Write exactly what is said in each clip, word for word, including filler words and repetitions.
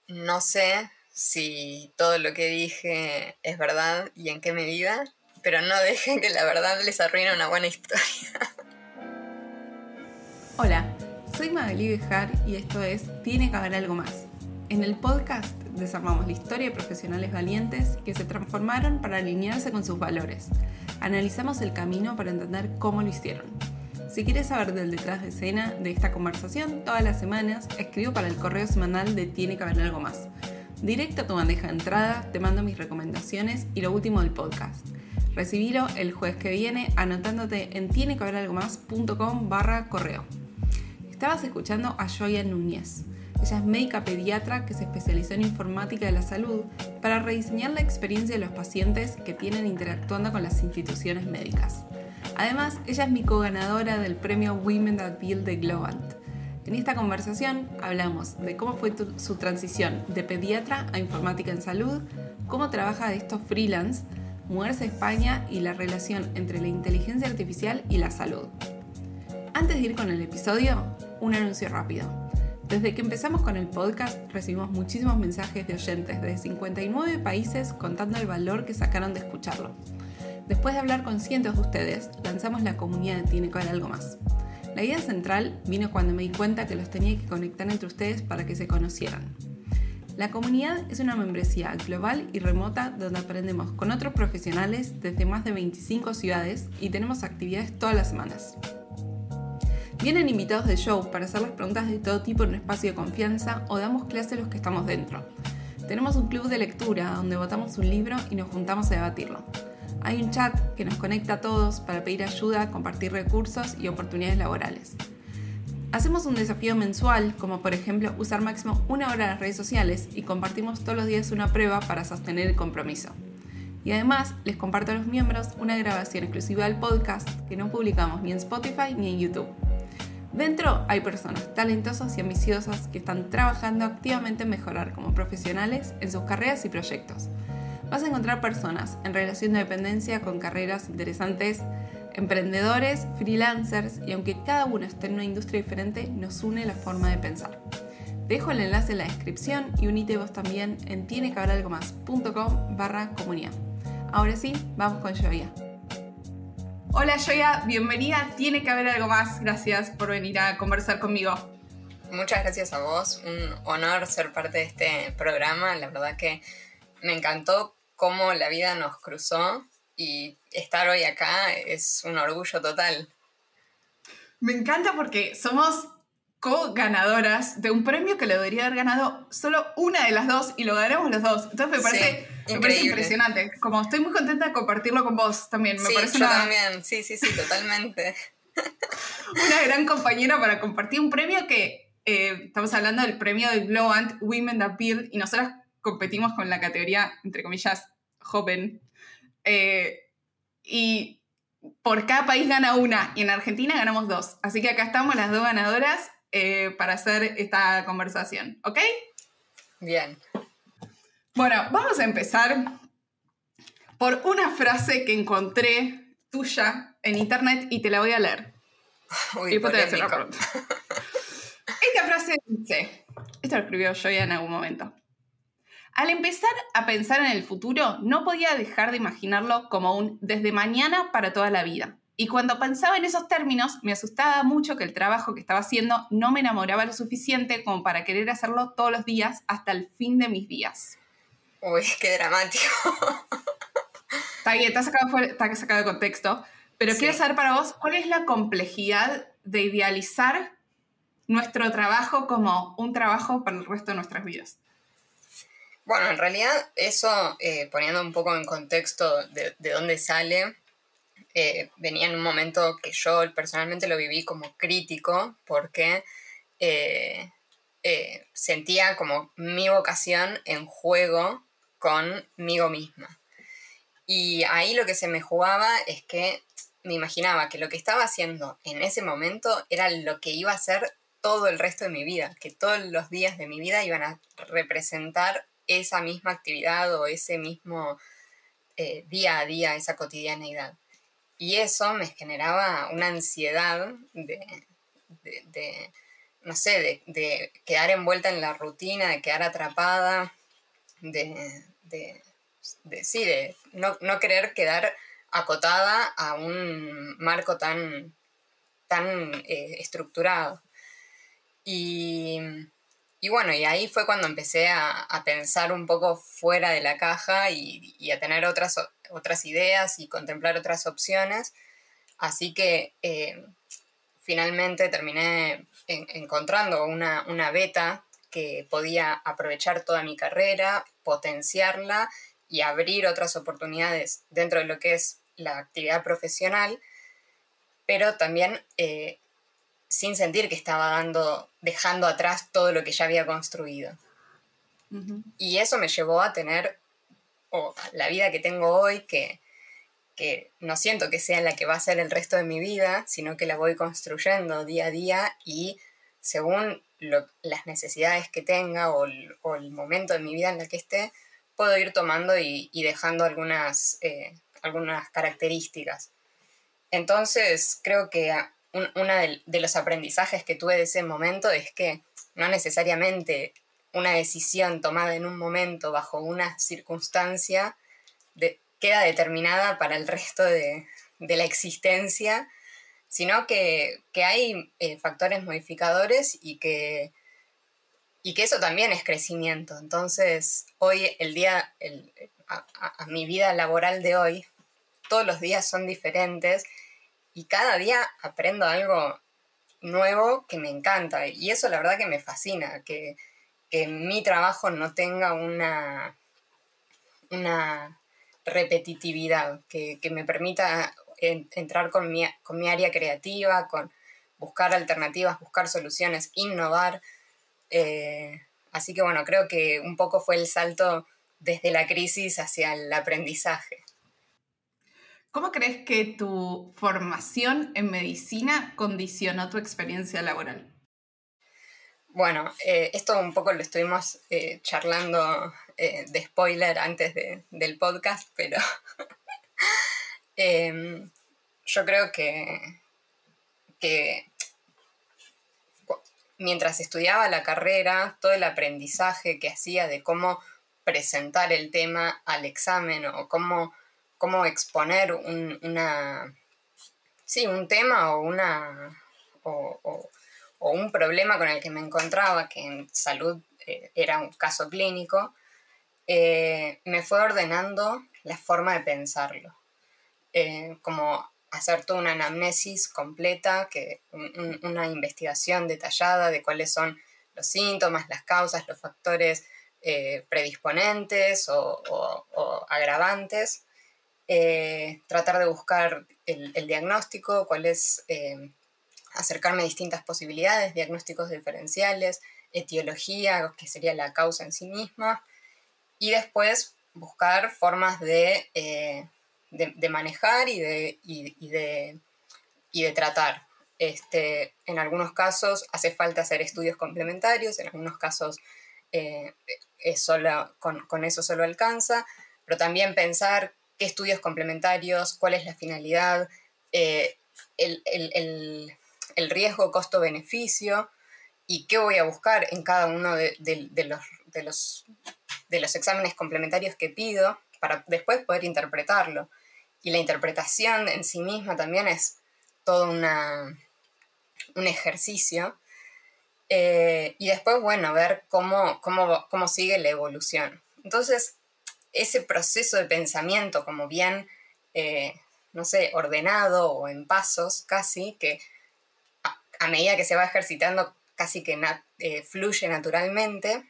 No sé si todo lo que dije es verdad y en qué medida, pero no dejen que la verdad les arruine una buena historia. Hola, soy Magalí Bejar y esto es Tiene que haber algo más. En el podcast desarmamos la historia de profesionales valientes que se transformaron para alinearse con sus valores. Analizamos el camino para entender cómo lo hicieron. Si quieres saber del detrás de escena de esta conversación, todas las semanas escribo para el correo semanal de Tiene que haber algo más. Directo a tu bandeja de entrada, te mando mis recomendaciones y lo último del podcast. Recibilo el jueves que viene anotándote en tienequehaberalgomás.com barra correo. Estabas escuchando a Joya Núñez. Ella es médica pediatra que se especializó en informática de la salud para rediseñar la experiencia de los pacientes que tienen interactuando con las instituciones médicas. Además, ella es mi co-ganadora del premio Women That Build the Globant. En esta conversación hablamos de cómo fue tu, su transición de pediatra a informática en salud, cómo trabaja de estos freelance, mudarse a España y la relación entre la inteligencia artificial y la salud. Antes de ir con el episodio, un anuncio rápido. Desde que empezamos con el podcast recibimos muchísimos mensajes de oyentes de cincuenta y nueve países contando el valor que sacaron de escucharlo. Después de hablar con cientos de ustedes, lanzamos la comunidad de Tiene que haber algo más. La idea central vino cuando me di cuenta que los tenía que conectar entre ustedes para que se conocieran. La comunidad es una membresía global y remota donde aprendemos con otros profesionales desde más de veinticinco ciudades y tenemos actividades todas las semanas. Vienen invitados de show para hacerles preguntas de todo tipo en un espacio de confianza o damos clase a los que estamos dentro. Tenemos un club de lectura donde votamos un libro y nos juntamos a debatirlo. Hay un chat que nos conecta a todos para pedir ayuda, compartir recursos y oportunidades laborales. Hacemos un desafío mensual, como por ejemplo usar máximo una hora las redes sociales y compartimos todos los días una prueba para sostener el compromiso. Y además les comparto a los miembros una grabación exclusiva del podcast que no publicamos ni en Spotify ni en YouTube. Dentro hay personas talentosas y ambiciosas que están trabajando activamente en mejorar como profesionales en sus carreras y proyectos. Vas a encontrar personas en relación de dependencia con carreras interesantes, emprendedores, freelancers y aunque cada uno esté en una industria diferente, nos une la forma de pensar. Te dejo el enlace en la descripción y unite vos también en tienequehaberalgomás.com barra comunidad. Ahora sí, vamos con Joya. Hola Joya, bienvenida. Tiene que haber algo más. Gracias por venir a conversar conmigo. Muchas gracias a vos, un honor ser parte de este programa. La verdad que me encantó cómo la vida nos cruzó y estar hoy acá es un orgullo total. Me encanta porque somos co-ganadoras de un premio que lo debería haber ganado solo una de las dos y lo ganamos los dos. Entonces me parece, sí, me parece impresionante. Como estoy muy contenta de compartirlo con vos también. Me sí, parece yo una, también. Sí, sí, sí, totalmente. Una gran compañera para compartir un premio que eh, estamos hablando del premio de Globant Women That Build y nosotras competimos con la categoría, entre comillas, joven. Eh, y por cada país gana una y en Argentina ganamos dos. Así que acá estamos las dos ganadoras eh, para hacer esta conversación. ¿Ok? Bien. Bueno, vamos a empezar por una frase que encontré tuya en internet y te la voy a leer. Uy, y después te voy a hacer la polémico. pregunta. Esta frase dice, esto lo escribió Joya en algún momento. Al empezar a pensar en el futuro, no podía dejar de imaginarlo como un desde mañana para toda la vida. Y cuando pensaba en esos términos, me asustaba mucho que el trabajo que estaba haciendo no me enamoraba lo suficiente como para querer hacerlo todos los días hasta el fin de mis días. Uy, qué dramático. Está bien, está sacado, está sacado de contexto, pero sí. Quiero saber para vos, ¿cuál es la complejidad de idealizar nuestro trabajo como un trabajo para el resto de nuestras vidas? Bueno, en realidad eso, eh, poniendo un poco en contexto de, de dónde sale, eh, venía en un momento que yo personalmente lo viví como crítico porque eh, eh, sentía como mi vocación en juego conmigo misma. Y ahí lo que se me jugaba es que me imaginaba que lo que estaba haciendo en ese momento era lo que iba a hacer todo el resto de mi vida, que todos los días de mi vida iban a representar esa misma actividad o ese mismo eh, día a día, esa cotidianeidad. Y eso me generaba una ansiedad de, de, de no sé, de, de quedar envuelta en la rutina, de quedar atrapada, de, de, de sí, de no, no querer quedar acotada a un marco tan, tan eh, estructurado. Y, y bueno, y ahí fue cuando empecé a, a pensar un poco fuera de la caja y, y a tener otras, otras ideas y contemplar otras opciones. Así que eh, finalmente terminé en, encontrando una, una beta que podía aprovechar toda mi carrera, potenciarla y abrir otras oportunidades dentro de lo que es la actividad profesional, pero también eh, sin sentir que estaba dando, dejando atrás todo lo que ya había construido. Uh-huh. Y eso me llevó a tener oh, la vida que tengo hoy, que, que no siento que sea la que va a ser el resto de mi vida, sino que la voy construyendo día a día y según lo, las necesidades que tenga o el, o el momento de mi vida en la que esté, puedo ir tomando y, y dejando algunas, eh, algunas características. Entonces, creo que un, uno de, de los aprendizajes que tuve de ese momento es que no necesariamente una decisión tomada en un momento bajo una circunstancia de, queda determinada para el resto de, de la existencia, sino que, que hay eh, factores modificadores y que, y que eso también es crecimiento. Entonces, hoy, el día, el, a, a, a mi vida laboral de hoy, todos los días son diferentes y cada día aprendo algo nuevo que me encanta. Y eso la verdad que me fascina, que, que mi trabajo no tenga una, una repetitividad, que, que me permita en, entrar con mi, con mi área creativa, con buscar alternativas, buscar soluciones, innovar. Eh, así que bueno, creo que un poco fue el salto desde la crisis hacia el aprendizaje. ¿Cómo crees que tu formación en medicina condicionó tu experiencia laboral? Bueno, eh, esto un poco lo estuvimos eh, charlando eh, de spoiler antes de, del podcast, pero eh, yo creo que, que mientras estudiaba la carrera, todo el aprendizaje que hacía de cómo presentar el tema al examen o cómo, cómo exponer un, una, sí, un tema o, una, o, o, o un problema con el que me encontraba, que en salud eh, era un caso clínico, eh, me fue ordenando la forma de pensarlo. Eh, como hacer toda una anamnesis completa, que, un, una investigación detallada de cuáles son los síntomas, las causas, los factores eh, predisponentes o, o, o agravantes. Eh, tratar de buscar el, el diagnóstico, cuál es, eh, acercarme a distintas posibilidades, diagnósticos diferenciales, etiología, que sería la causa en sí misma, y después buscar formas de, eh, de, de manejar y de, y, y, de, y de tratar. Este, en algunos casos hace falta hacer estudios complementarios, en algunos casos eh, es solo, con, con eso solo alcanza, pero también pensar qué estudios complementarios, cuál es la finalidad, eh, el, el, el, el riesgo costo-beneficio y qué voy a buscar en cada uno de, de, de, los, de, los, de los exámenes complementarios que pido para después poder interpretarlo. Y la interpretación en sí misma también es todo una, un ejercicio. Eh, y después, bueno, ver cómo, cómo, cómo sigue la evolución. Entonces, ese proceso de pensamiento como bien, eh, no sé, ordenado o en pasos casi, que a, a medida que se va ejercitando casi que nat, eh, fluye naturalmente,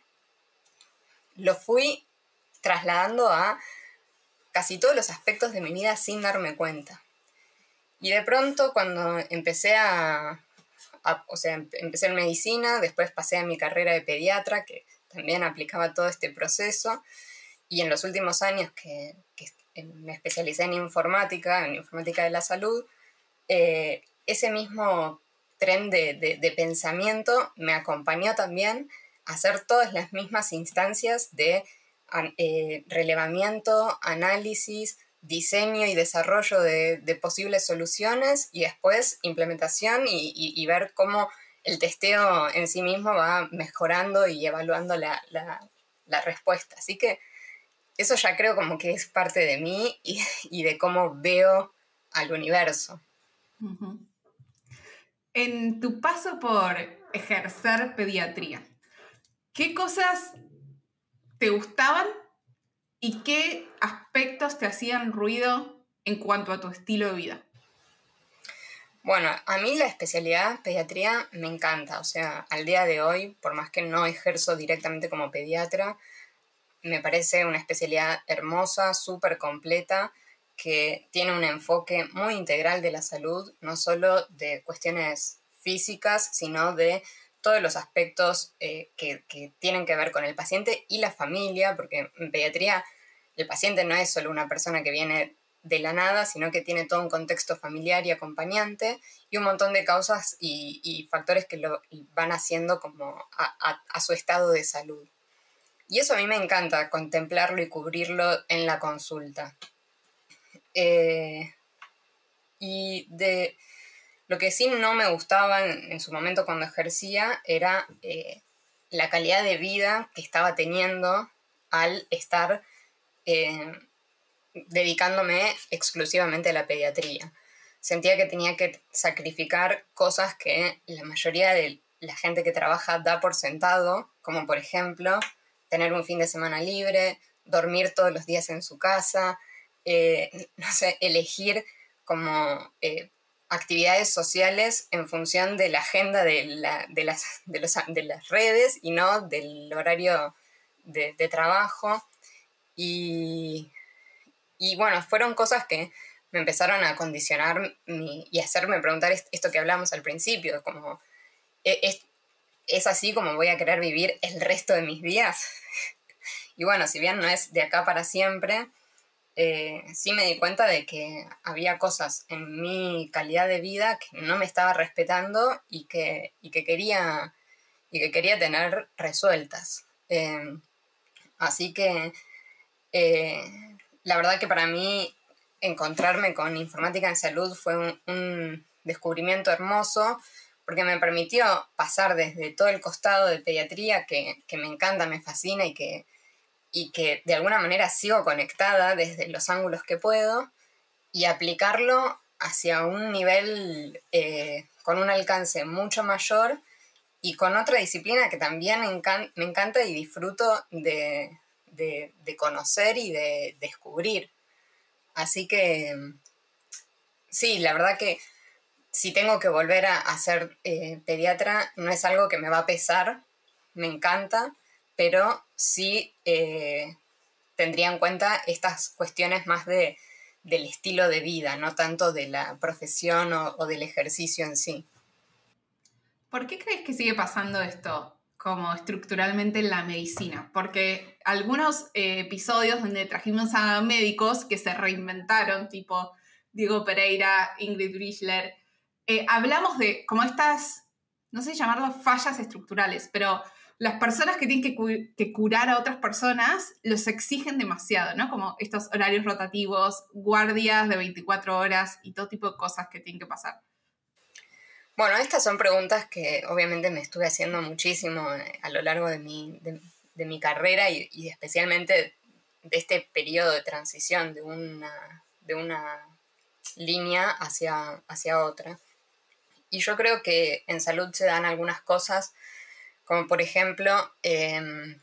lo fui trasladando a casi todos los aspectos de mi vida sin darme cuenta. Y de pronto cuando empecé a, a o sea, empecé en medicina, después pasé a mi carrera de pediatra, que también aplicaba todo este proceso, y en los últimos años que, que me especialicé en informática, en informática de la salud, eh, ese mismo tren de, de, de pensamiento me acompañó también a hacer todas las mismas instancias de eh, relevamiento, análisis, diseño y desarrollo de, de posibles soluciones y después implementación y, y, y ver cómo el testeo en sí mismo va mejorando y evaluando la, la, la respuesta. Así que eso ya creo como que es parte de mí y, y de cómo veo al universo. Uh-huh. En tu paso por ejercer pediatría, ¿qué cosas te gustaban y qué aspectos te hacían ruido en cuanto a tu estilo de vida? Bueno, a mí la especialidad pediatría me encanta. O sea, al día de hoy, por más que no ejerzo directamente como pediatra, me parece una especialidad hermosa, súper completa, que tiene un enfoque muy integral de la salud, no solo de cuestiones físicas, sino de todos los aspectos eh, que, que tienen que ver con el paciente y la familia, porque en pediatría el paciente no es solo una persona que viene de la nada, sino que tiene todo un contexto familiar y acompañante y un montón de causas y, y factores que lo van haciendo como a, a, a su estado de salud. Y eso a mí me encanta, contemplarlo y cubrirlo en la consulta. Eh, y de lo que sí no me gustaba en, en su momento cuando ejercía era eh, la calidad de vida que estaba teniendo al estar eh, dedicándome exclusivamente a la pediatría. Sentía que tenía que sacrificar cosas que la mayoría de la gente que trabaja da por sentado, como por ejemplo tener un fin de semana libre, dormir todos los días en su casa, eh, no sé, elegir como eh, actividades sociales en función de la agenda de, la, de, las, de, los, de las redes y no del horario de, de trabajo. Y, y bueno, fueron cosas que me empezaron a condicionar mi, y hacerme preguntar esto que hablamos al principio, como, ¿es, ¿es así como voy a querer vivir el resto de mis días? Y bueno, si bien no es de acá para siempre, eh, sí me di cuenta de que había cosas en mi calidad de vida que no me estaba respetando y que, y que, quería, y que quería tener resueltas. Eh, así que eh, la verdad que para mí encontrarme con informática en salud fue un, un descubrimiento hermoso porque me permitió pasar desde todo el costado de pediatría que, que me encanta, me fascina y que y que de alguna manera sigo conectada desde los ángulos que puedo y aplicarlo hacia un nivel eh, con un alcance mucho mayor y con otra disciplina que también encan- me encanta y disfruto de, de, de conocer y de descubrir. Así que sí, la verdad que si tengo que volver a, a ser eh, pediatra no es algo que me va a pesar, me encanta, pero sí eh, tendría en cuenta estas cuestiones más de, del estilo de vida, no tanto de la profesión o, o del ejercicio en sí. ¿Por qué crees que sigue pasando esto como estructuralmente en la medicina? Porque algunos eh, episodios donde trajimos a médicos que se reinventaron, tipo Diego Pereira, Ingrid Brichler, eh, hablamos de como estas, no sé llamarlas fallas estructurales, pero las personas que tienen que, cu- que curar a otras personas los exigen demasiado, ¿no? Como estos horarios rotativos, guardias de veinticuatro horas y todo tipo de cosas que tienen que pasar. Bueno, estas son preguntas que obviamente me estuve haciendo muchísimo a lo largo de mi, de, de mi carrera y, y especialmente de este periodo de transición de una, de una línea hacia, hacia otra. Y yo creo que en salud se dan algunas cosas, como por ejemplo, eh,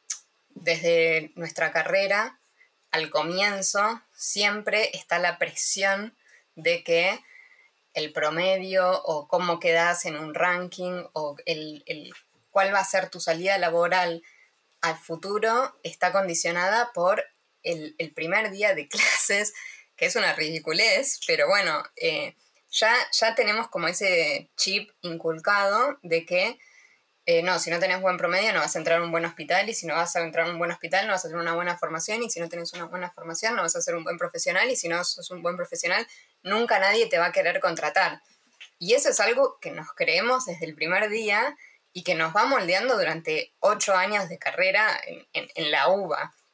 desde nuestra carrera, al comienzo, siempre está la presión de que el promedio o cómo quedas en un ranking o el, el, cuál va a ser tu salida laboral al futuro está condicionada por el, el primer día de clases, que es una ridiculez, pero bueno, eh, ya, ya tenemos como ese chip inculcado de que eh, no, si no tenés buen promedio no vas a entrar a un buen hospital y si no vas a entrar a un buen hospital no vas a tener una buena formación y si no tenés una buena formación no vas a ser un buen profesional y si no sos un buen profesional nunca nadie te va a querer contratar. Y eso es algo que nos creemos desde el primer día y que nos va moldeando durante ocho años de carrera en, en, en la U B A.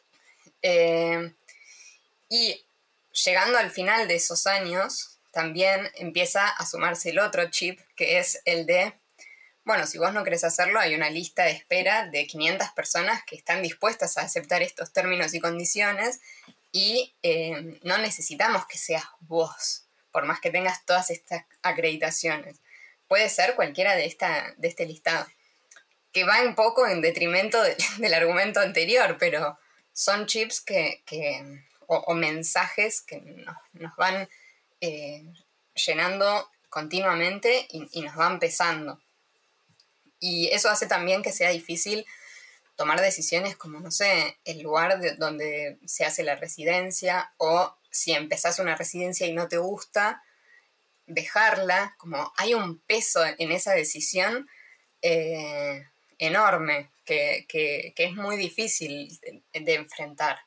Eh, y llegando al final de esos años también empieza a sumarse el otro chip que es el de bueno, si vos no querés hacerlo, hay una lista de espera de quinientas personas que están dispuestas a aceptar estos términos y condiciones y eh, no necesitamos que seas vos, por más que tengas todas estas acreditaciones. Puede ser cualquiera de, esta, de este listado, que va un poco en detrimento de, del argumento anterior, pero son chips que, que o, o mensajes que nos, nos van eh, llenando continuamente y, y nos van pesando. Y eso hace también que sea difícil tomar decisiones como, no sé, el lugar de donde se hace la residencia, o si empezás una residencia y no te gusta, dejarla. Como hay un peso en esa decisión eh, enorme que, que, que es muy difícil de, de enfrentar.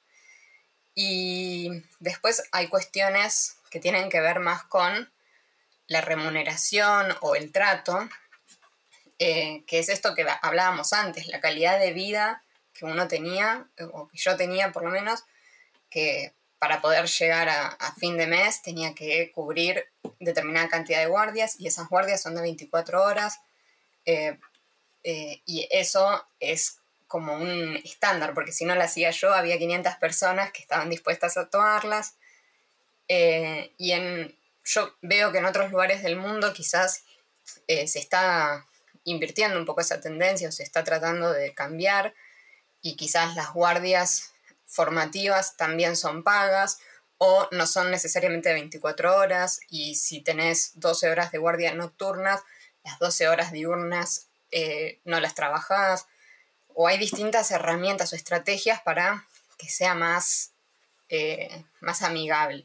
Y después hay cuestiones que tienen que ver más con la remuneración o el trato, eh, que es esto que hablábamos antes, la calidad de vida que uno tenía, o que yo tenía por lo menos, que para poder llegar a, a fin de mes tenía que cubrir determinada cantidad de guardias, y esas guardias son de veinticuatro horas, eh, eh, y eso es como un estándar, porque si no la hacía yo, había quinientas personas que estaban dispuestas a tomarlas, eh, y en, yo veo que en otros lugares del mundo quizás eh, se está invirtiendo un poco esa tendencia, o se está tratando de cambiar, y quizás las guardias formativas también son pagas, o no son necesariamente de veinticuatro horas, y si tenés doce horas de guardia nocturnas, las doce horas diurnas eh, no las trabajás, o hay distintas herramientas o estrategias para que sea más, eh, más amigable.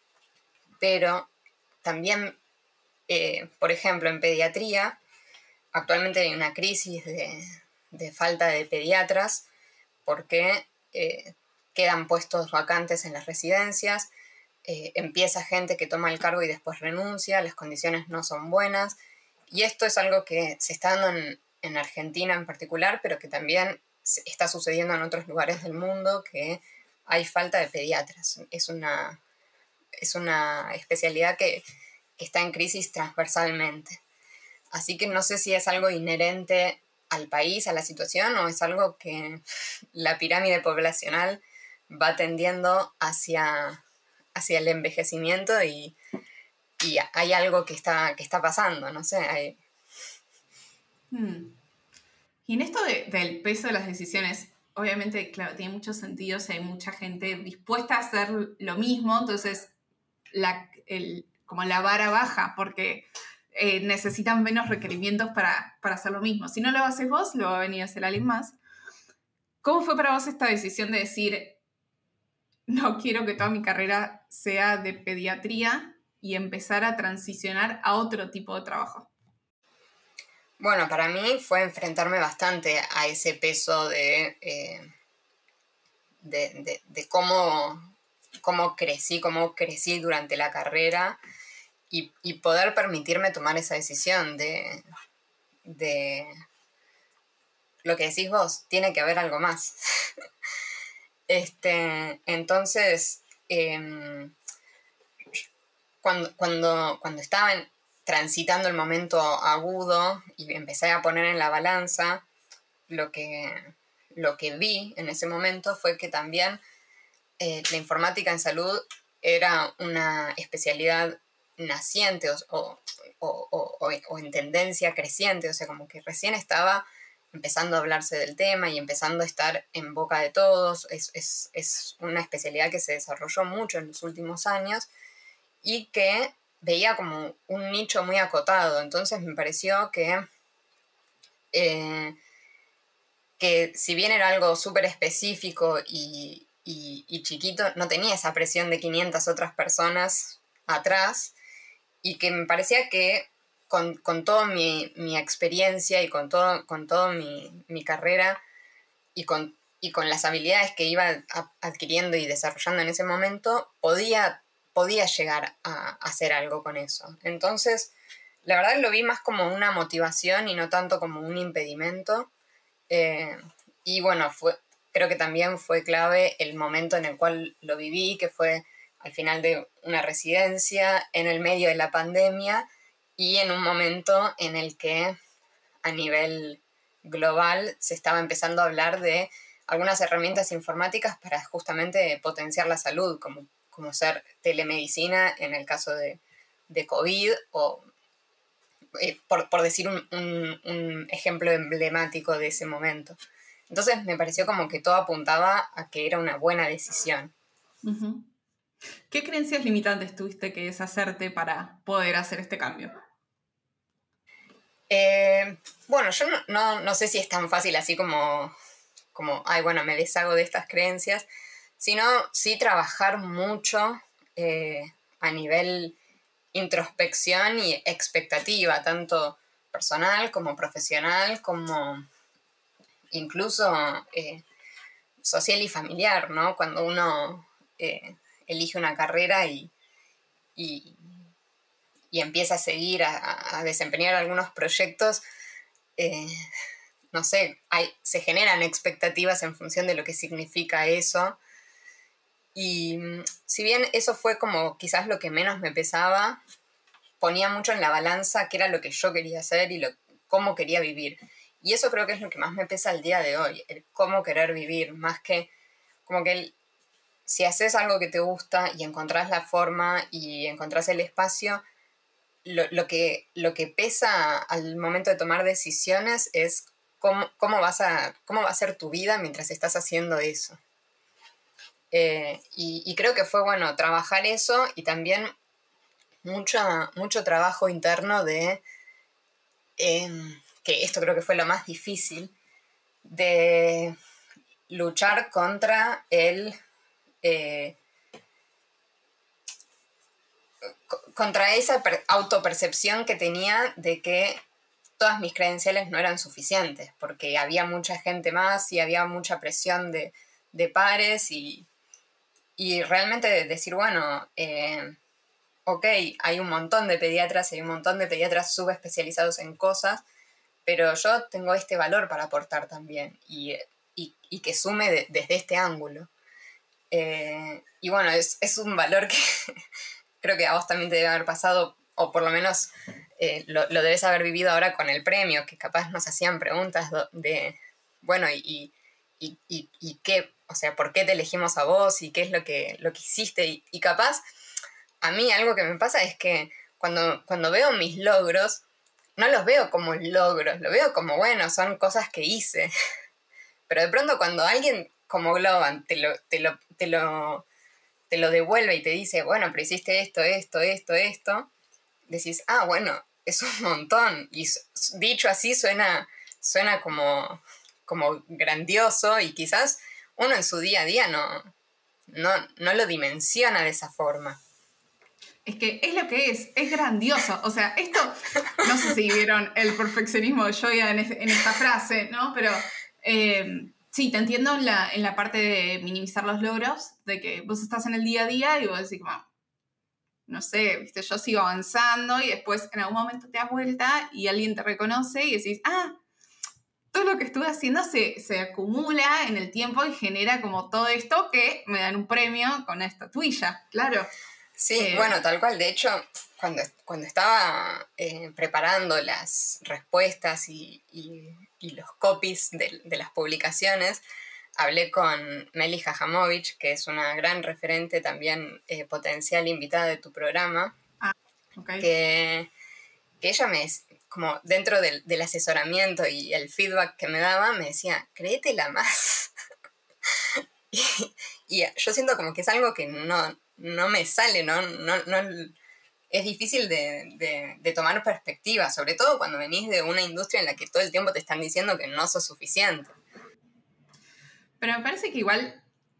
Pero también, eh, por ejemplo, en pediatría, actualmente hay una crisis de, de falta de pediatras, porque eh, quedan puestos vacantes en las residencias, eh, empieza gente que toma el cargo y después renuncia, las condiciones no son buenas, y esto es algo que se está dando en, en Argentina en particular, pero que también está sucediendo en otros lugares del mundo, que hay falta de pediatras. Es una, es una especialidad que, que está en crisis transversalmente. Así que no sé si es algo inherente al país, a la situación, o es algo que la pirámide poblacional va tendiendo hacia, hacia el envejecimiento, y, y hay algo que está, que está pasando, no sé. Hay... Hmm. Y en esto de, del peso de las decisiones, obviamente, claro, tiene muchos sentidos, hay mucha gente dispuesta a hacer lo mismo, entonces la, el, como la vara baja, porque eh, necesitan menos requerimientos para, para hacer lo mismo. Si no lo haces vos, lo va a venir a hacer alguien más. ¿Cómo fue para vos esta decisión de decir, no quiero que toda mi carrera sea de pediatría, y empezar a transicionar a otro tipo de trabajo? Bueno, para mí fue enfrentarme bastante a ese peso de, eh, de, de, de cómo, cómo crecí, cómo crecí durante la carrera, y, y poder permitirme tomar esa decisión de, de lo que decís vos, tiene que haber algo más. este, entonces, eh, cuando, cuando, cuando estaba en, transitando el momento agudo y empecé a poner en la balanza, lo que, lo que vi en ese momento fue que también eh, la informática en salud era una especialidad naciente, o, o, o, o, o en tendencia creciente, o sea, como que recién estaba empezando a hablarse del tema y empezando a estar en boca de todos. Es, es, es una especialidad que se desarrolló mucho en los últimos años y que veía como un nicho muy acotado. Entonces me pareció que, eh, que si bien era algo súper específico y, y, y chiquito, no tenía esa presión de quinientas otras personas atrás, y que me parecía que con, con toda mi, mi experiencia y con todo, con todo mi, mi carrera y con, y con las habilidades que iba a, adquiriendo y desarrollando en ese momento, podía, podía llegar a, a hacer algo con eso. Entonces, la verdad lo vi más como una motivación y no tanto como un impedimento. Eh, y bueno, fue, creo que también fue clave el momento en el cual lo viví, que fue al final de una residencia, en el medio de la pandemia, y en un momento en el que a nivel global se estaba empezando a hablar de algunas herramientas informáticas para justamente potenciar la salud, como, como ser telemedicina en el caso de, de COVID, o eh, por, por decir un, un, un ejemplo emblemático de ese momento. Entonces me pareció como que todo apuntaba a que era una buena decisión. Uh-huh. ¿Qué creencias limitantes tuviste que deshacerte para poder hacer este cambio? Eh, bueno, yo no, no, no sé si es tan fácil así como, como, ay, bueno, me deshago de estas creencias, sino sí trabajar mucho eh, a nivel introspección y expectativa, tanto personal como profesional, como incluso eh, social y familiar, ¿no? Cuando uno eh, elige una carrera y, y, y empieza a seguir, a, a desempeñar algunos proyectos, eh, no sé, hay, se generan expectativas en función de lo que significa eso. Y si bien eso fue como quizás lo que menos me pesaba, ponía mucho en la balanza qué era lo que yo quería hacer y lo, cómo quería vivir. Y eso creo que es lo que más me pesa al día de hoy, el cómo querer vivir, más que como que el, si haces algo que te gusta y encontrás la forma y encontrás el espacio, lo, lo, que, lo que pesa al momento de tomar decisiones es cómo, cómo, vas a, cómo va a ser tu vida mientras estás haciendo eso. Eh, y, y creo que fue bueno trabajar eso y también mucho, mucho trabajo interno de, eh, que esto creo que fue lo más difícil, de luchar contra el... Eh, contra esa per- autopercepción que tenía de que todas mis credenciales no eran suficientes, porque había mucha gente más y había mucha presión de, de pares y, y realmente decir, bueno, eh, ok, hay un montón de pediatras, hay un montón de pediatras subespecializados en cosas, pero yo tengo este valor para aportar también y, y, y que sume de, desde este ángulo. Eh, y bueno, es, es un valor que creo que a vos también te debe haber pasado, o por lo menos eh, lo, lo debes haber vivido ahora con el premio, que capaz nos hacían preguntas de, bueno, y, y, y, y qué, o sea, ¿por qué te elegimos a vos? ¿Y qué es lo que, lo que hiciste? Y, y capaz, a mí algo que me pasa es que cuando, cuando veo mis logros, no los veo como logros, lo veo como, bueno, son cosas que hice. Pero de pronto cuando alguien como Globan te lo, te lo, te lo, te lo devuelve y te dice, bueno, pero hiciste esto, esto, esto, esto, decís, ah, bueno, es un montón. Y dicho así suena, suena como, como grandioso y quizás uno en su día a día no, no, no lo dimensiona de esa forma. Es que es lo que es, es grandioso. O sea, esto, no sé si vieron el perfeccionismo de Joya en, este, en esta frase, ¿no? Pero eh, sí, te entiendo en la, en la parte de minimizar los logros, de que vos estás en el día a día y vos decís, como, no sé, viste, yo sigo avanzando y después en algún momento te das vuelta y alguien te reconoce y decís, ah, todo lo que estuve haciendo se, se acumula en el tiempo y genera como todo esto que me dan un premio con esta estatuilla, claro. Sí, eh, bueno, tal cual. De hecho, cuando, cuando estaba eh, preparando las respuestas y, y, y los copies de, de las publicaciones, hablé con Meli Jajamovich, que es una gran referente también eh, potencial invitada de tu programa, ah, okay. que, que ella me, como dentro del, del asesoramiento y el feedback que me daba, me decía, créetela más. y, y yo siento como que es algo que no, no me sale, ¿no? no, no es difícil de, de, de tomar perspectiva, sobre todo cuando venís de una industria en la que todo el tiempo te están diciendo que no sos suficiente. Pero me parece que igual,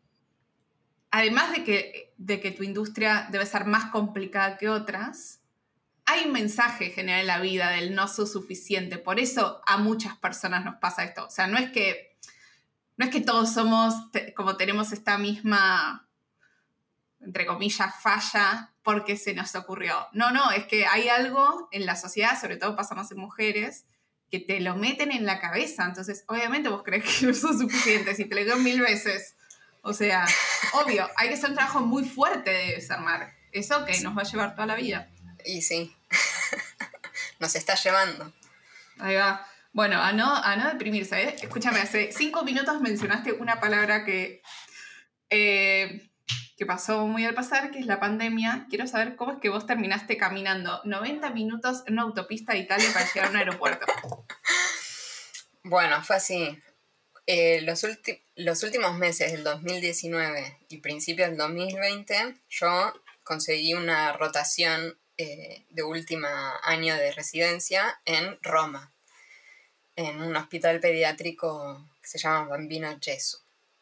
además de que, de que tu industria debe ser más complicada que otras, hay un mensaje general en la vida del no sos suficiente. Por eso a muchas personas nos pasa esto. O sea, no es que, no es que todos somos, te, como tenemos esta misma, entre comillas, falla porque se nos ocurrió. No, no, es que hay algo en la sociedad, sobre todo pasa más en mujeres, que te lo meten en la cabeza. Entonces, obviamente vos crees que no sos suficiente si te lo digo mil veces. O sea, obvio, hay que hacer un trabajo muy fuerte de desarmar. Eso que nos va a llevar toda la vida. Y sí, nos está llevando. Ahí va. Bueno, a no, a no deprimirse, ¿eh? Escúchame, hace cinco minutos mencionaste una palabra que, eh, que pasó muy al pasar, que es la pandemia. Quiero saber cómo es que vos terminaste caminando noventa minutos en una autopista de Italia para llegar a un aeropuerto. Bueno, fue así. Eh, los, ulti- los últimos meses del dos mil diecinueve y principios del dos mil veinte, yo conseguí una rotación eh, de último año de residencia en Roma, en un hospital pediátrico que se llama Bambino Gesù.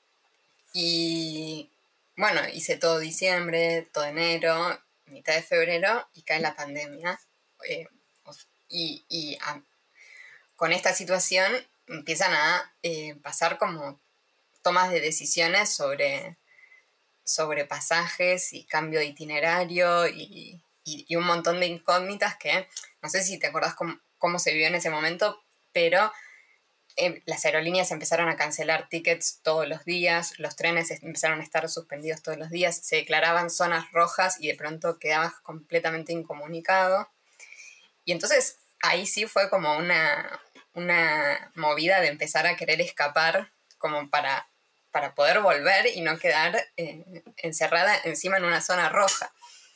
Y bueno, hice todo diciembre, todo enero, mitad de febrero y cae la pandemia. Eh, y y a, con esta situación empiezan a eh, pasar como tomas de decisiones sobre, sobre pasajes y cambio de itinerario y, y, y un montón de incógnitas que no sé si te acordás cómo, cómo se vivió en ese momento, pero eh, las aerolíneas empezaron a cancelar tickets todos los días, los trenes empezaron a estar suspendidos todos los días, se declaraban zonas rojas y de pronto quedabas completamente incomunicado. Y entonces ahí sí fue como una, una movida de empezar a querer escapar como para, para poder volver y no quedar eh, encerrada encima en una zona roja.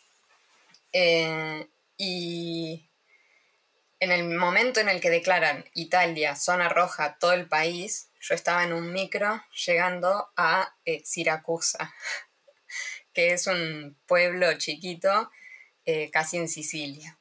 Eh, y en el momento en el que declaran Italia, zona roja, todo el país, yo estaba en un micro llegando a eh, Siracusa, que es un pueblo chiquito eh, casi en Sicilia.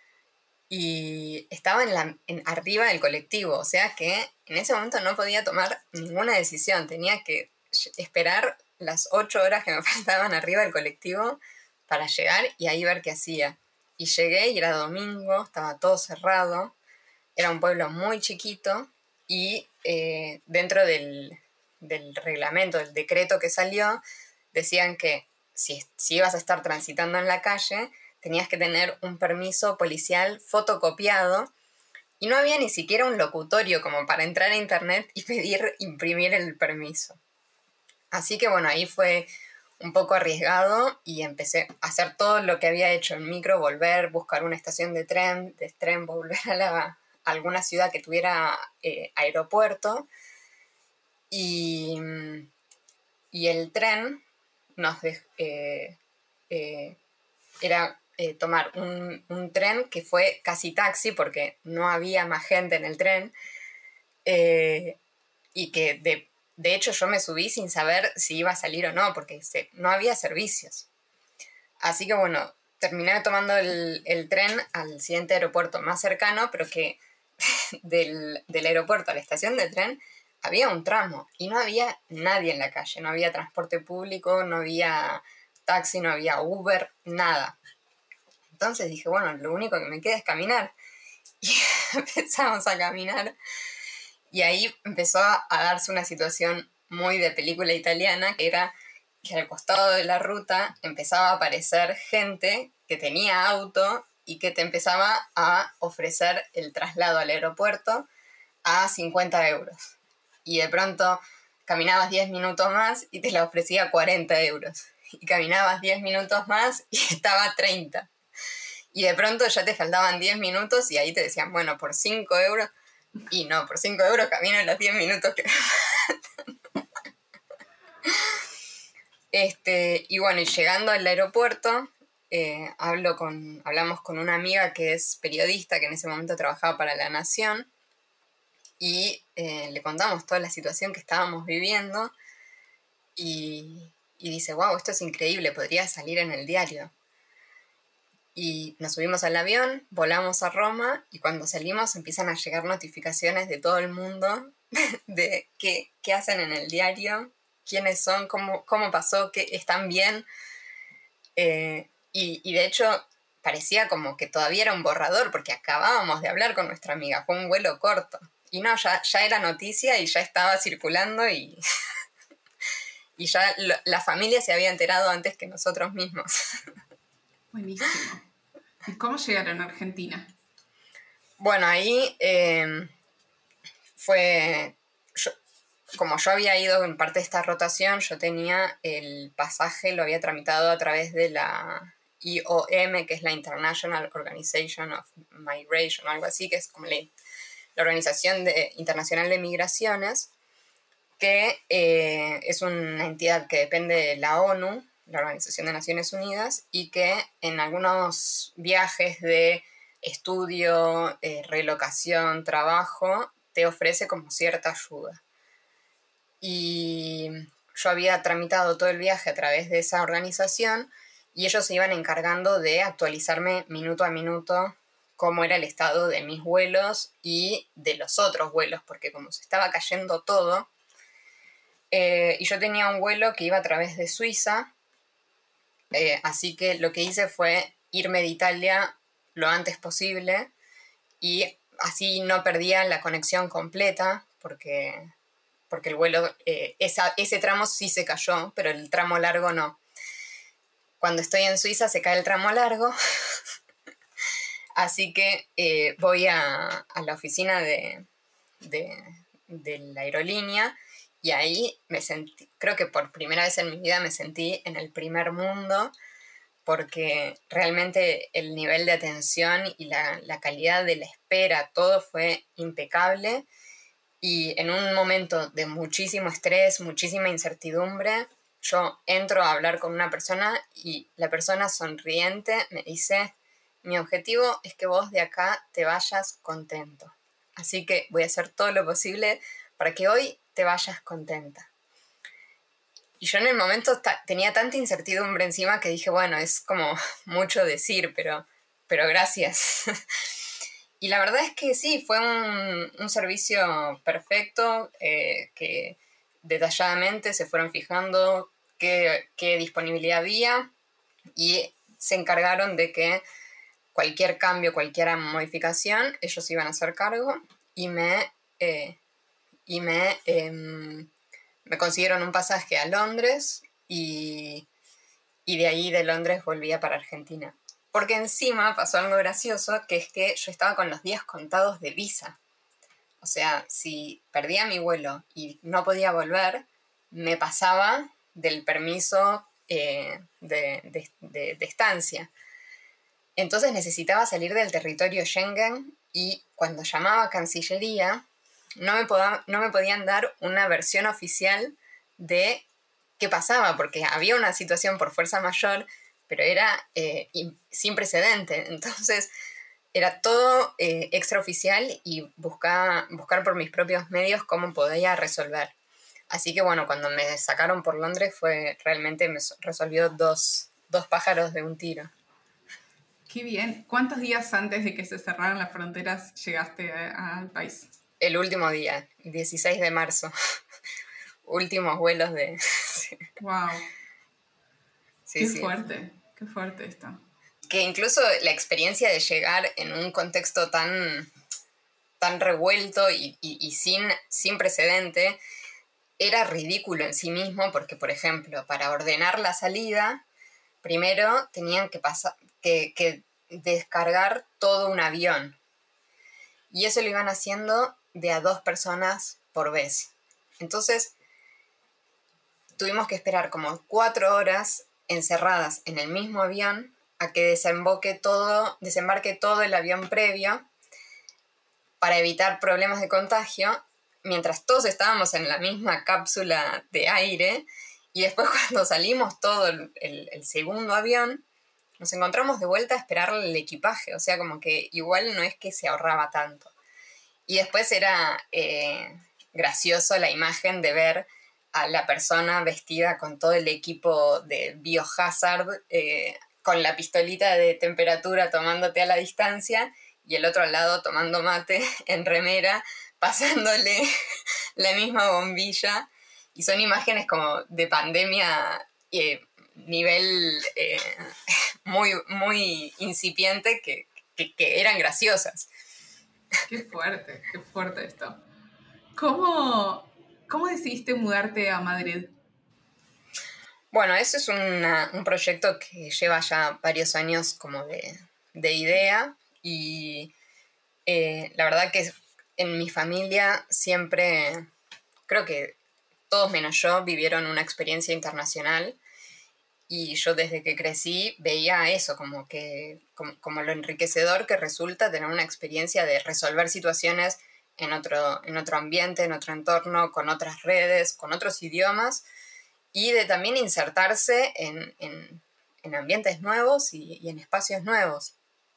Y estaba en la, en, arriba del colectivo, o sea que en ese momento no podía tomar ninguna decisión, tenía que esperar las ocho horas que me faltaban arriba del colectivo para llegar y ahí ver qué hacía. Y llegué y era domingo, estaba todo cerrado, era un pueblo muy chiquito y eh, dentro del, del reglamento, del decreto que salió, decían que si, si ibas a estar transitando en la calle, tenías que tener un permiso policial fotocopiado y no había ni siquiera un locutorio como para entrar a internet y pedir imprimir el permiso. Así que bueno, ahí fue un poco arriesgado y empecé a hacer todo lo que había hecho en micro, volver, buscar una estación de tren, de tren, volver a, la, a alguna ciudad que tuviera eh, aeropuerto y, y el tren nos dejó, eh, eh, era eh, tomar un, un tren que fue casi taxi porque no había más gente en el tren eh, y que de, de hecho yo me subí sin saber si iba a salir o no porque se, no había servicios. Así que bueno, terminé tomando el, el tren al siguiente aeropuerto más cercano, pero que del, del aeropuerto a la estación de tren había un tramo y no había nadie en la calle, no había transporte público, no había taxi, no había Uber, nada. Entonces dije, bueno, lo único que me queda es caminar. Y empezamos a caminar y ahí empezó a darse una situación muy de película italiana, que era que al costado de la ruta empezaba a aparecer gente que tenía auto y que te empezaba a ofrecer el traslado al aeropuerto a cincuenta euros. Y de pronto caminabas diez minutos más y te la ofrecía cuarenta euros. Y caminabas diez minutos más y estaba a treinta. Y de pronto ya te faltaban diez minutos y ahí te decían, bueno, por cinco euros. Y no, por cinco euros camino en los diez minutos que me faltan. Este, y bueno, y llegando al aeropuerto, eh, hablo con, hablamos con una amiga que es periodista, que en ese momento trabajaba para La Nación, y eh, le contamos toda la situación que estábamos viviendo, y, y dice, wow, esto es increíble, podría salir en el diario. Y nos subimos al avión, volamos a Roma, y cuando salimos empiezan a llegar notificaciones de todo el mundo de qué, qué hacen en el diario, quiénes son, cómo, cómo pasó, que están bien. Eh, y, y de hecho parecía como que todavía era un borrador porque acabábamos de hablar con nuestra amiga, fue un vuelo corto. Y no, ya, ya era noticia y ya estaba circulando y, y ya lo, la familia se había enterado antes que nosotros mismos. Buenísimo. ¿Y cómo llegaron a Argentina? Bueno, ahí eh, fue... Yo, como yo había ido en parte de esta rotación, yo tenía el pasaje, lo había tramitado a través de la I O M, que es la International Organization of Migration, o algo así, que es como la, la Organización de, Internacional de Migraciones, que eh, es una entidad que depende de la ONU, la Organización de Naciones Unidas, y que en algunos viajes de estudio, eh, relocación, trabajo, te ofrece como cierta ayuda. Y yo había tramitado todo el viaje a través de esa organización y ellos se iban encargando de actualizarme minuto a minuto cómo era el estado de mis vuelos y de los otros vuelos, porque como se estaba cayendo todo, eh, y yo tenía un vuelo que iba a través de Suiza, eh, así que lo que hice fue irme de Italia lo antes posible y así no perdía la conexión completa, porque, porque el vuelo, eh, esa, ese tramo sí se cayó, pero el tramo largo no. Cuando estoy en Suiza se cae el tramo largo, así que eh, voy a, a la oficina de, de, de la aerolínea y ahí me sentí, creo que por primera vez en mi vida me sentí en el primer mundo, porque realmente el nivel de atención y la, la calidad de la espera, todo fue impecable. Y en un momento de muchísimo estrés, muchísima incertidumbre, yo entro a hablar con una persona y la persona sonriente me dice: mi objetivo es que vos de acá te vayas contento. Así que voy a hacer todo lo posible para que hoy te vayas contenta. Y yo en el momento ta- tenía tanta incertidumbre encima que dije, bueno, es como mucho decir, pero, pero gracias. Y la verdad es que sí, fue un, un servicio perfecto, eh, que detalladamente se fueron fijando qué, qué disponibilidad había y se encargaron de que cualquier cambio, cualquier modificación, ellos iban a hacer cargo y me, eh, y me, eh, me consiguieron un pasaje a Londres y, y de ahí de Londres volvía para Argentina. Porque encima pasó algo gracioso, que es que yo estaba con los días contados de visa. O sea, si perdía mi vuelo y no podía volver, me pasaba del permiso eh, de, de, de, de estancia. Entonces necesitaba salir del territorio Schengen y cuando llamaba a Cancillería no me, poda, no me podían dar una versión oficial de qué pasaba, porque había una situación por fuerza mayor, pero era eh, sin precedente. Entonces era todo eh, extraoficial y buscaba, buscar por mis propios medios cómo podía resolver. Así que bueno, cuando me sacaron por Londres fue realmente me resolvió dos, dos pájaros de un tiro. Qué bien. ¿Cuántos días antes de que se cerraran las fronteras llegaste a, al país? El último día, dieciséis de marzo. Últimos vuelos de... Wow. Sí, Qué sí. fuerte, qué fuerte esto. Que incluso la experiencia de llegar en un contexto tan, tan revuelto y, y, y sin, sin precedente era ridículo en sí mismo, porque, por ejemplo, para ordenar la salida, primero tenían que, pasar, que, que descargar todo un avión. Y eso lo iban haciendo de a dos personas por vez. Entonces, tuvimos que esperar como cuatro horas encerradas en el mismo avión a que desemboque todo, desembarque todo el avión previo para evitar problemas de contagio, mientras todos estábamos en la misma cápsula de aire. Y después cuando salimos todo el, el, el segundo avión, nos encontramos de vuelta a esperar el equipaje. O sea, como que igual no es que se ahorraba tanto. Y después era eh, gracioso la imagen de ver a la persona vestida con todo el equipo de biohazard, eh, con la pistolita de temperatura tomándote a la distancia y el otro al lado tomando mate en remera, pasándole la misma bombilla. Y son imágenes como de pandemia, eh, nivel eh, muy, muy incipiente, que, que, que eran graciosas. Qué fuerte, qué fuerte esto. ¿Cómo, cómo decidiste mudarte a Madrid? Bueno, eso es una, un proyecto que lleva ya varios años como de, de idea y eh, la verdad que en mi familia siempre, creo que todos menos yo vivieron una experiencia internacional y yo desde que crecí veía eso como, que, como, como lo enriquecedor que resulta tener una experiencia de resolver situaciones en otro, en otro ambiente, en otro entorno, con otras redes, con otros idiomas, y de también insertarse en, en, en ambientes nuevos y, y en espacios nuevos.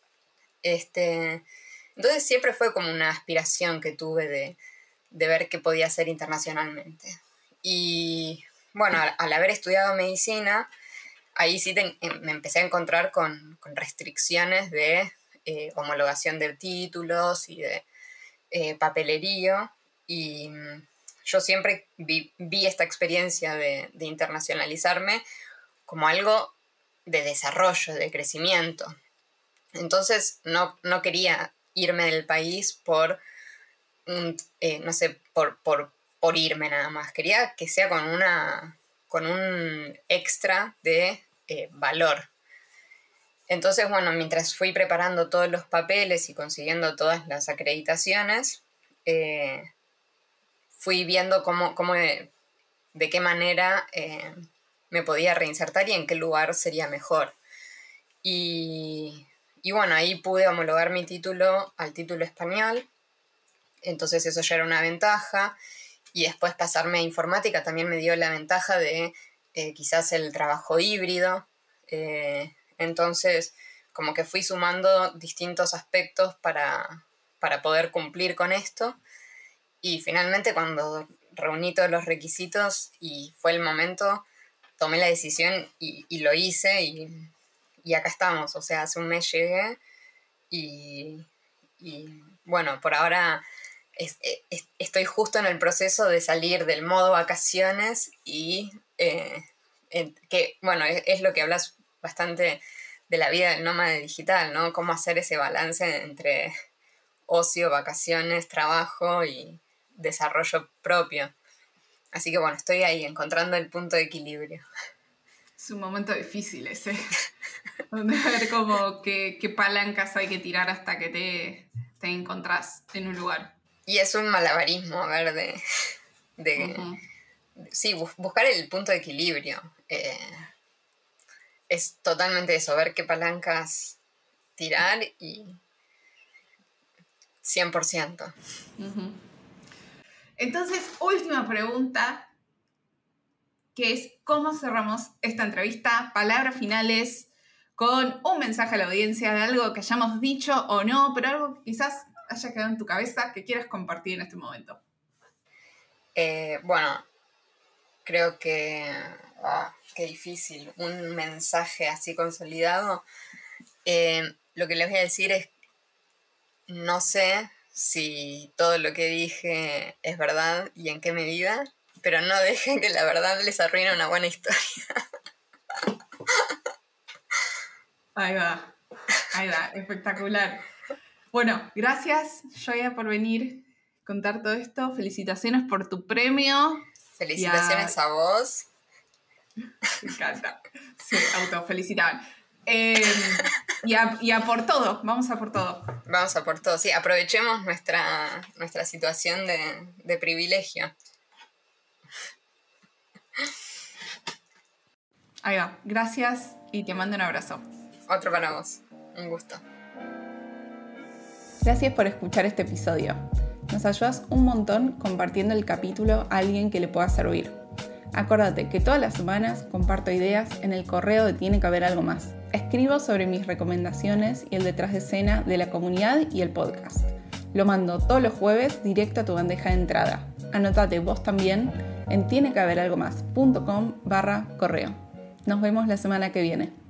Este, entonces siempre fue como una aspiración que tuve de, de ver qué podía hacer internacionalmente. Y bueno, al, al haber estudiado medicina, ahí sí te, me empecé a encontrar con, con restricciones de eh, homologación de títulos y de eh, papelerío. Y yo siempre vi, vi esta experiencia de, de internacionalizarme como algo de desarrollo, de crecimiento. Entonces no, no quería irme del país por, un, eh, no sé, por, por, por irme nada más. Quería que sea con, una, con un extra de eh, valor. Entonces, bueno, mientras fui preparando todos los papeles y consiguiendo todas las acreditaciones, eh, fui viendo cómo, cómo de, de qué manera eh, me podía reinsertar y en qué lugar sería mejor. Y... Y bueno, ahí pude homologar mi título al título español, entonces eso ya era una ventaja. Y después pasarme a informática también me dio la ventaja de eh, quizás el trabajo híbrido. Eh, entonces, como que fui sumando distintos aspectos para, para poder cumplir con esto. Y finalmente, cuando reuní todos los requisitos y fue el momento, tomé la decisión y, y lo hice y... Y acá estamos, o sea, hace un mes llegué y, y bueno, por ahora es, es, estoy justo en el proceso de salir del modo vacaciones y eh, en, que, bueno, es, es lo que hablas bastante de la vida del nómade digital, ¿no? Cómo hacer ese balance entre ocio, vacaciones, trabajo y desarrollo propio. Así que bueno, estoy ahí encontrando el punto de equilibrio. Es un momento difícil ese, donde ver como qué, qué palancas hay que tirar hasta que te, te encontrás en un lugar. Y es un malabarismo, a ver, de... de uh-huh. Sí, bus- buscar el punto de equilibrio. Eh, es totalmente eso, ver qué palancas tirar y cien por ciento. Uh-huh. Entonces, última pregunta, que es cómo cerramos esta entrevista, palabras finales, con un mensaje a la audiencia de algo que hayamos dicho o no, pero algo que quizás haya quedado en tu cabeza que quieras compartir en este momento. Eh, bueno, creo que... Oh, qué difícil, un mensaje así consolidado. Eh, lo que les voy a decir es, no sé si todo lo que dije es verdad y en qué medida, pero no dejen que la verdad les arruine una buena historia. Ahí va, ahí va, espectacular. Bueno, gracias, Joya, por venir a contar todo esto. Felicitaciones por tu premio. Felicitaciones a... a vos. Me encanta. Se autofelicitaban. Eh, y, a, y a por todo, vamos a por todo. Vamos a por todo, sí, aprovechemos nuestra, nuestra situación de, de privilegio. Ahí va, gracias y te mando un abrazo. Otro para vos, un gusto. Gracias por escuchar este episodio. Nos ayudas un montón compartiendo el capítulo a alguien que le pueda servir. Acuérdate que todas las semanas comparto ideas en el correo de Tiene que haber algo más. Escribo sobre mis recomendaciones y el detrás de escena de la comunidad y el podcast. Lo mando todos los jueves directo a tu bandeja de entrada. Anótate vos también en tiene que haber algo más punto com barra correo. Nos vemos la semana que viene.